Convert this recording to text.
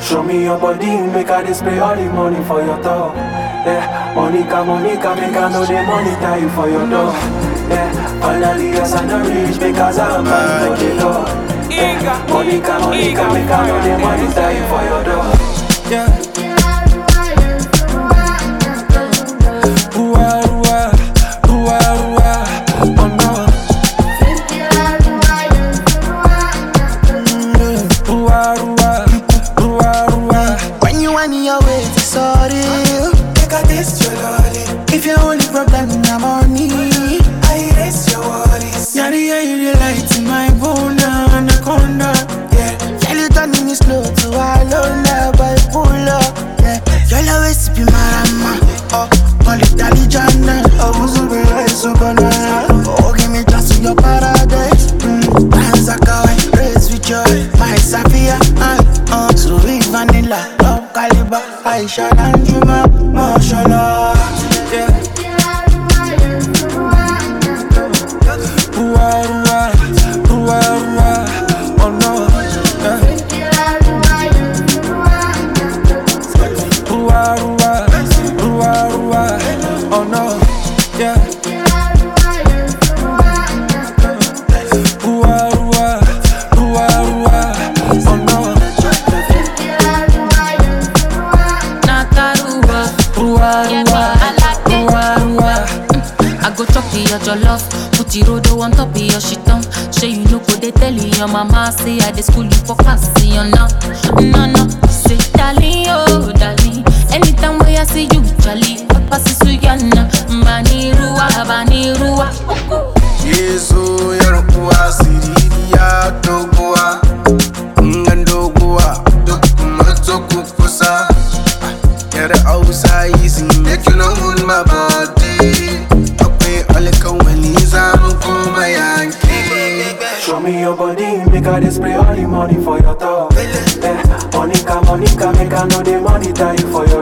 Show me your body, make I display all the money for your top. Yeah, Monica, Monica, make I know the money tie you for your door. Yeah, finally yes I know rich because I'm man for the Lord. Yeah, Monica, Monica, make I know the money tie you for your door. Yeah. When you want your way to sorry, take a taste your lolly. If your only problem na money, I erase your worries. You're the light in my bone, anaconda. Yeah, tell you turning me slow to alone, bipolar. Yeah, you'll always be my rama. Oh, call it Dalijana. Oh, who's over here, so banana. Oh, give me just to your paradise. Hands are going, raise with joy. My Safia, sweet vanilla, love caliber. Aisha and Juma, mashallah. Yeah. Oh no. Oh no. Yeah. I go chop your love, put your rodo on top of your shit on. Say you know what they tell you, your mama say I dey school you for class, see you now. No, say darling, oh darling. Anytime when I see you, Charlie, Papa see Suyana, Baniruwa. Yesu yarukuwa siriya dogowa, ngandogowa, dokumato kukusa. You're the outside easy, make you know on my body. Show me your body, make I display all the money for your top. Yeah, Monica, Monica, make I know the money tie you for your